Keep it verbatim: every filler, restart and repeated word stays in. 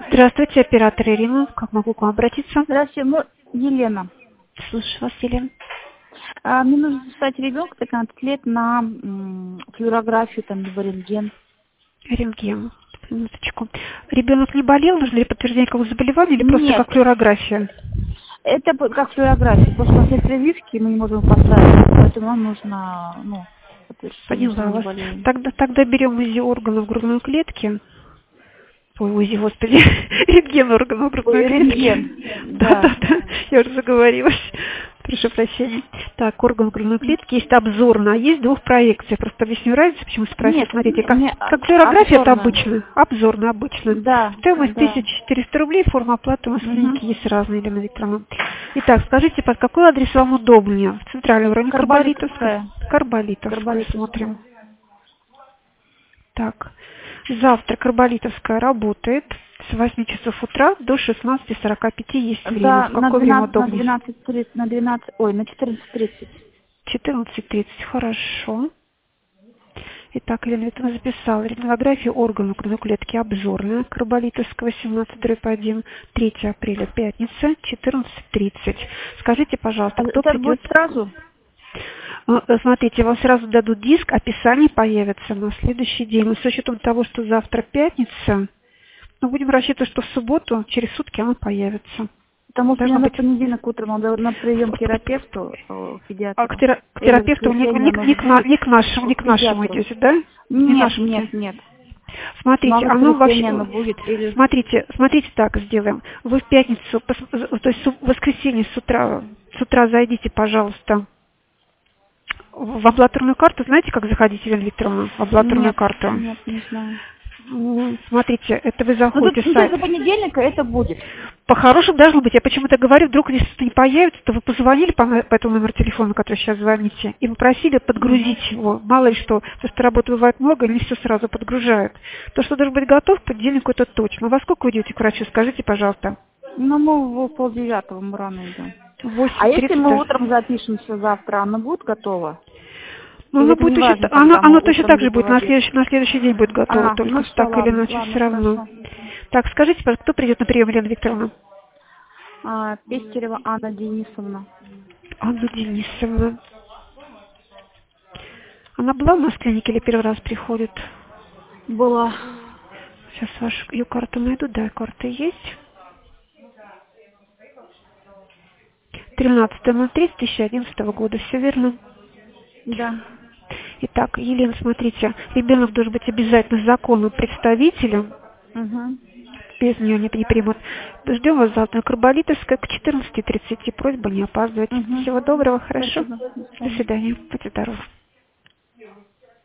Здравствуйте, оператор Ирина. Как могу к вам обратиться? Здравствуйте, ну, Елена. Слушаю вас, Елена. А, мне нужно записать ребенка пятнадцать лет на м, флюорографию, там, либо рентген. Рентген. Минуточку. Ребенок не болел? Нужно ли подтверждение какого заболевания или просто Нет, как флюорография? это п- как флюорография. После после прививки мы не можем поставить, поэтому нам нужно, ну, подтверждение, что Поняла мы не вас. болеем. Тогда, тогда берем УЗИ органов грудной клетки. Ой, УЗИ, господи. Рентген органов грудной Ой, клетки. рентген, Да, да. да, да. Я уже заговорилась. Прошу прощения. Так, орган грудной клетки есть обзорно, а есть двух проекций. Просто объясню разницу, почему спросил. Нет, Смотрите, как, не как флюорография это обзорная. обычно. Обзорно обычно. Да, Стоимость да. тысяча четыреста рублей, форма оплаты у нас в Угу. клинике есть разные, Елена Викторовна. Итак, скажите, под какой адрес вам удобнее? В центральном районе Карболитовская? Карболитовская. Карболитовская, смотрим. Карболитовская. Так, завтра Карболитовская работает с восьми часов утра до шестнадцати сорока пяти есть время. Да, В на какое время двенадцать, на удобнее? двенадцать тридцать, на двенадцать, ой, на четырнадцать тридцать. четырнадцать тридцать, хорошо. Итак, Елена Викторовна записала. Рентгенография органов грудной клетки обзорная. Карболитовская, восемнадцать дробь один, третьего апреля, пятница, четырнадцать тридцать. Скажите, пожалуйста, А кто это придет? будет сразу? Ну, э, Смотрите, вам сразу дадут диск, описание появится на следующий день. Но с учетом того, что завтра пятница, мы будем рассчитывать, что в субботу, через сутки оно появится. Потому что Должно мне на быть. понедельник утром надо на прием к терапевту, э, А к, педиатру. тера- к Или в терапевту не, воскресенье не к- не к нужно на- не к нашему, не к к нашему педиатру. идете, да? Не Нет, нашему. нет, нет. На Смотрите, оно воскресенье вообще... оно будет. Или... Смотрите, смотрите, так сделаем. Вы в пятницу, пос- то есть в воскресенье с утра, с утра зайдите, пожалуйста, в амбулаторную карту. Знаете, как заходить, Елена Викторовна, в амбулаторную Нет, карту? нет, не знаю. Ну, смотрите, это вы Ну, тут, заходите в ну, то есть сайт. до понедельника это будет. По-хорошему должно быть. Я почему-то говорю, вдруг если что-то не появится, то вы позвонили по, на- по этому номеру телефона, который сейчас звоните, и попросили подгрузить Угу. его. Мало ли что, потому что работы бывает много, или не все сразу подгружают. То, что должен быть готов к понедельнику, это точно. Во сколько вы идете к врачу, скажите, пожалуйста. Ну, мы в полдевятого мы рано идем. А восемь если тридцать. мы утром запишемся завтра, оно будет готово? Ну, Или оно это будет не точно, важно, оно, когда мы оно точно утром так же либо будет, в на обед? следующий, на следующий день будет готово, А, только ну что все, так или ладно, иначе ладно, все равно. хорошо. Так, скажите, пожалуйста, кто придет на прием, Елена Викторовна? А, Пестерева Анна Денисовна. Анна Денисовна. Она была у нас в клинике или первый раз приходит? Была. Сейчас вашу ее карту найду. Да, карта есть. тринадцатое ноль три две тысячи одиннадцатого года. Все верно? Да. Итак, Елена, смотрите. Ребенок должен быть обязательно законным представителем. Угу. Без нее не, не примут. Ждем вас завтра на Карболитовской к четырнадцати тридцати. Просьба не опаздывать. Угу. Всего доброго, хорошо? Спасибо. До До свидания. свидания. Будьте здоровы.